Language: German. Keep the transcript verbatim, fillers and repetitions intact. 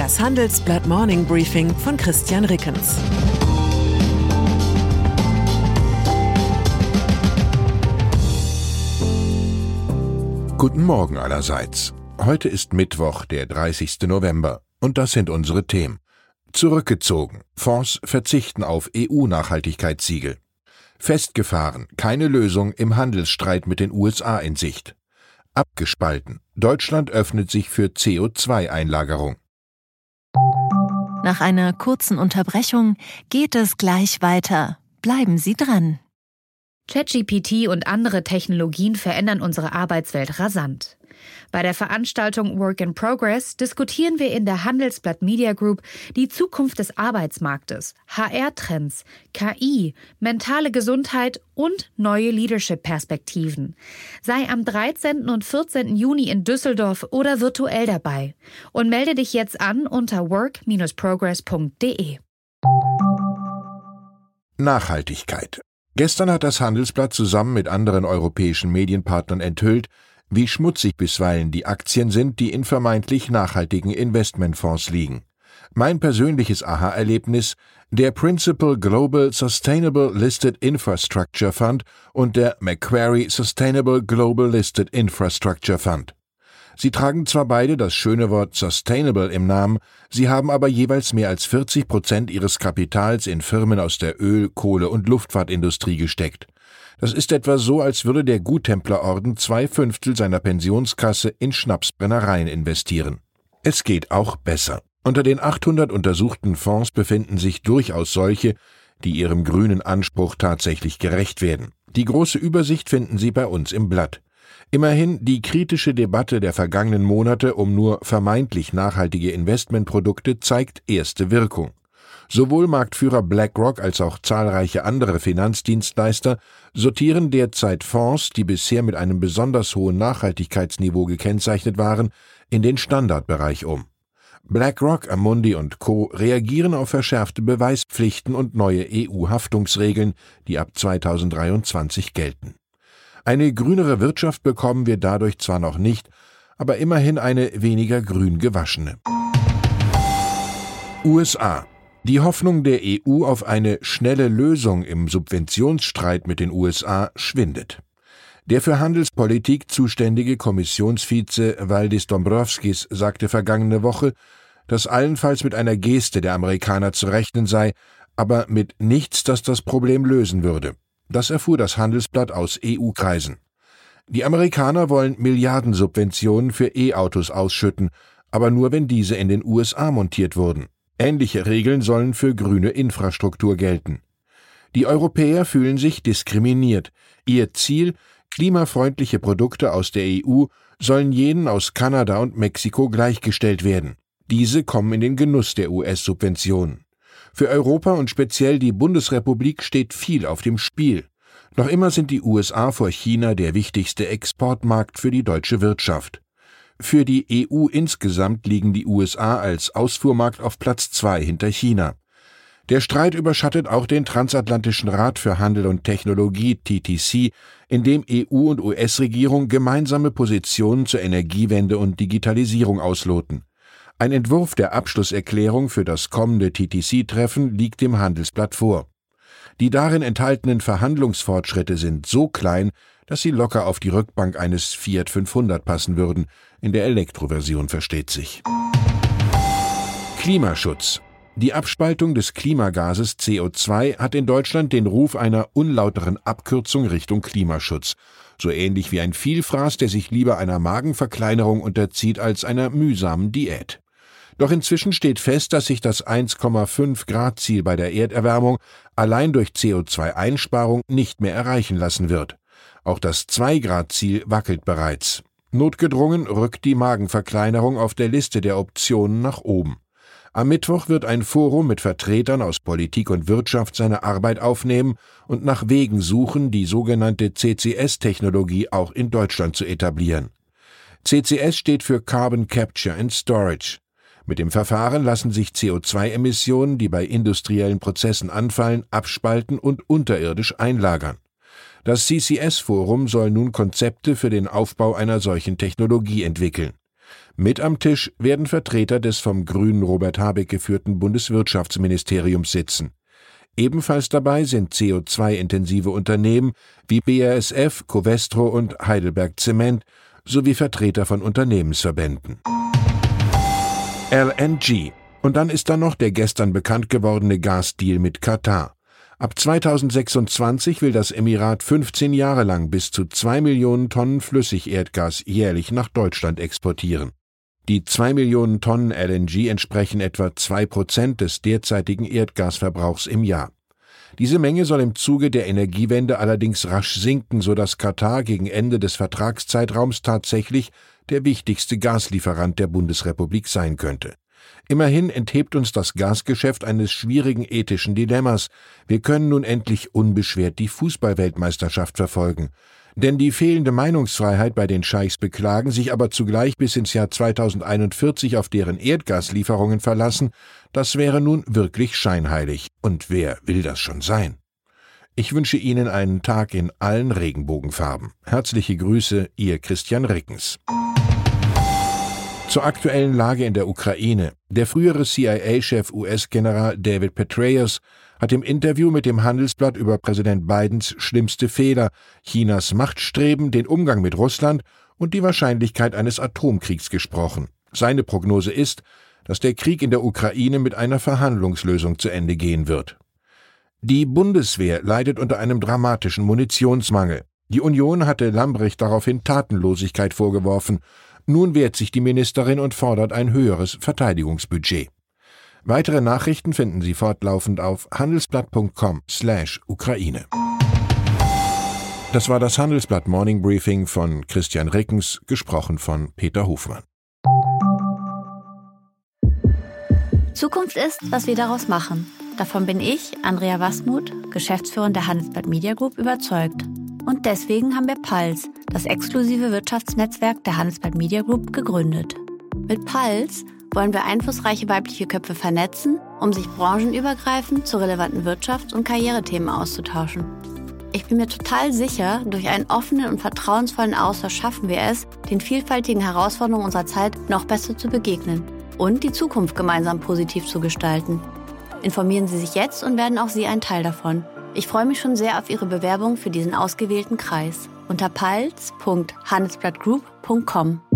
Das Handelsblatt Morning Briefing von Christian Rickens. Guten Morgen allerseits. Heute ist Mittwoch, der dreißigsten November, und das sind unsere Themen. Zurückgezogen. Fonds verzichten auf E U-Nachhaltigkeitssiegel. Festgefahren. Keine Lösung im Handelsstreit mit den U S A in Sicht. Abgespalten. Deutschland öffnet sich für C O zwei Einlagerung. Nach einer kurzen Unterbrechung geht es gleich weiter. Bleiben Sie dran. ChatGPT und andere Technologien verändern unsere Arbeitswelt rasant. Bei der Veranstaltung Work in Progress diskutieren wir in der Handelsblatt Media Group die Zukunft des Arbeitsmarktes, H R-Trends, K I, mentale Gesundheit und neue Leadership-Perspektiven. Sei am dreizehnten und vierzehnten Juni in Düsseldorf oder virtuell dabei und melde dich jetzt an unter work dash progress punkt de. Nachhaltigkeit. Gestern hat das Handelsblatt zusammen mit anderen europäischen Medienpartnern enthüllt, wie schmutzig bisweilen die Aktien sind, die in vermeintlich nachhaltigen Investmentfonds liegen. Mein persönliches Aha-Erlebnis: der Principal Global Sustainable Listed Infrastructure Fund und der Macquarie Sustainable Global Listed Infrastructure Fund. Sie tragen zwar beide das schöne Wort Sustainable im Namen, sie haben aber jeweils mehr als vierzig Prozent ihres Kapitals in Firmen aus der Öl-, Kohle- und Luftfahrtindustrie gesteckt. Das ist etwa so, als würde der Guttemplerorden zwei Fünftel seiner Pensionskasse in Schnapsbrennereien investieren. Es geht auch besser. Unter den achthundert untersuchten Fonds befinden sich durchaus solche, die ihrem grünen Anspruch tatsächlich gerecht werden. Die große Übersicht finden Sie bei uns im Blatt. Immerhin, die kritische Debatte der vergangenen Monate um nur vermeintlich nachhaltige Investmentprodukte zeigt erste Wirkung. Sowohl Marktführer BlackRock als auch zahlreiche andere Finanzdienstleister sortieren derzeit Fonds, die bisher mit einem besonders hohen Nachhaltigkeitsniveau gekennzeichnet waren, in den Standardbereich um. BlackRock, Amundi und Co. reagieren auf verschärfte Beweispflichten und neue E U-Haftungsregeln, die ab zweitausenddreiundzwanzig gelten. Eine grünere Wirtschaft bekommen wir dadurch zwar noch nicht, aber immerhin eine weniger grün gewaschene. U S A. Die Hoffnung der E U auf eine schnelle Lösung im Subventionsstreit mit den U S A schwindet. Der für Handelspolitik zuständige Kommissionsvize Valdis Dombrovskis sagte vergangene Woche, dass allenfalls mit einer Geste der Amerikaner zu rechnen sei, aber mit nichts, das das Problem lösen würde. Das erfuhr das Handelsblatt aus E U-Kreisen. Die Amerikaner wollen Milliardensubventionen für E-Autos ausschütten, aber nur wenn diese in den U S A montiert wurden. Ähnliche Regeln sollen für grüne Infrastruktur gelten. Die Europäer fühlen sich diskriminiert. Ihr Ziel: klimafreundliche Produkte aus der E U sollen jenen aus Kanada und Mexiko gleichgestellt werden. Diese kommen in den Genuss der U S-Subventionen. Für Europa und speziell die Bundesrepublik steht viel auf dem Spiel. Noch immer sind die U S A vor China der wichtigste Exportmarkt für die deutsche Wirtschaft. Für die E U insgesamt liegen die U S A als Ausfuhrmarkt auf Platz zwei hinter China. Der Streit überschattet auch den Transatlantischen Rat für Handel und Technologie T T C, in dem E U und U S-Regierung gemeinsame Positionen zur Energiewende und Digitalisierung ausloten. Ein Entwurf der Abschlusserklärung für das kommende T T C-Treffen liegt dem Handelsblatt vor. Die darin enthaltenen Verhandlungsfortschritte sind so klein, dass sie locker auf die Rückbank eines Fiat fünfhundert passen würden. In der Elektroversion versteht sich. Klimaschutz. Die Abspaltung des Klimagases C O zwei hat in Deutschland den Ruf einer unlauteren Abkürzung Richtung Klimaschutz. So ähnlich wie ein Vielfraß, der sich lieber einer Magenverkleinerung unterzieht als einer mühsamen Diät. Doch inzwischen steht fest, dass sich das eins Komma fünf Grad Ziel bei der Erderwärmung allein durch C O zwei Einsparung nicht mehr erreichen lassen wird. Auch das zwei Grad Ziel wackelt bereits. Notgedrungen rückt die Magenverkleinerung auf der Liste der Optionen nach oben. Am Mittwoch wird ein Forum mit Vertretern aus Politik und Wirtschaft seine Arbeit aufnehmen und nach Wegen suchen, die sogenannte C C S-Technologie auch in Deutschland zu etablieren. C C S steht für Carbon Capture and Storage. Mit dem Verfahren lassen sich C O zwei Emissionen, die bei industriellen Prozessen anfallen, abspalten und unterirdisch einlagern. Das C C S-Forum soll nun Konzepte für den Aufbau einer solchen Technologie entwickeln. Mit am Tisch werden Vertreter des vom grünen Robert Habeck geführten Bundeswirtschaftsministeriums sitzen. Ebenfalls dabei sind C O zwei intensive Unternehmen wie B A S F, Covestro und Heidelberg Zement sowie Vertreter von Unternehmensverbänden. L N G. Und dann ist da noch der gestern bekannt gewordene Gasdeal mit Katar. Ab zweitausendsechsundzwanzig will das Emirat fünfzehn Jahre lang bis zu zwei Millionen Tonnen Flüssigerdgas jährlich nach Deutschland exportieren. Die zwei Millionen Tonnen L N G entsprechen etwa zwei Prozent des derzeitigen Erdgasverbrauchs im Jahr. Diese Menge soll im Zuge der Energiewende allerdings rasch sinken, sodass Katar gegen Ende des Vertragszeitraums tatsächlich der wichtigste Gaslieferant der Bundesrepublik sein könnte. Immerhin enthebt uns das Gasgeschäft eines schwierigen ethischen Dilemmas. Wir können nun endlich unbeschwert die Fußball-Weltmeisterschaft verfolgen. Denn die fehlende Meinungsfreiheit bei den Scheichs beklagen, sich aber zugleich bis ins Jahr zweitausendeinundvierzig auf deren Erdgaslieferungen verlassen, das wäre nun wirklich scheinheilig. Und wer will das schon sein? Ich wünsche Ihnen einen Tag in allen Regenbogenfarben. Herzliche Grüße, Ihr Christian Rickens. Zur aktuellen Lage in der Ukraine. Der frühere C I A-Chef U S-General David Petraeus hat im Interview mit dem Handelsblatt über Präsident Bidens schlimmste Fehler, Chinas Machtstreben, den Umgang mit Russland und die Wahrscheinlichkeit eines Atomkriegs gesprochen. Seine Prognose ist, dass der Krieg in der Ukraine mit einer Verhandlungslösung zu Ende gehen wird. Die Bundeswehr leidet unter einem dramatischen Munitionsmangel. Die Union hatte Lambrecht daraufhin Tatenlosigkeit vorgeworfen. Nun wehrt sich die Ministerin und fordert ein höheres Verteidigungsbudget. Weitere Nachrichten finden Sie fortlaufend auf handelsblatt punkt com slash Ukraine. Das war das Handelsblatt Morning Briefing von Christian Rickens, gesprochen von Peter Hofmann. Zukunft ist, was wir daraus machen. Davon bin ich, Andrea Wasmuth, Geschäftsführerin der Handelsblatt Media Group, überzeugt. Und deswegen haben wir Puls, das exklusive Wirtschaftsnetzwerk der Handelsblatt Media Group, gegründet. Mit Puls wollen wir einflussreiche weibliche Köpfe vernetzen, um sich branchenübergreifend zu relevanten Wirtschafts- und Karrierethemen auszutauschen. Ich bin mir total sicher, durch einen offenen und vertrauensvollen Austausch schaffen wir es, den vielfältigen Herausforderungen unserer Zeit noch besser zu begegnen und die Zukunft gemeinsam positiv zu gestalten. Informieren Sie sich jetzt und werden auch Sie ein Teil davon. Ich freue mich schon sehr auf Ihre Bewerbung für diesen ausgewählten Kreis unter puls punkt handelsblattgroup punkt com.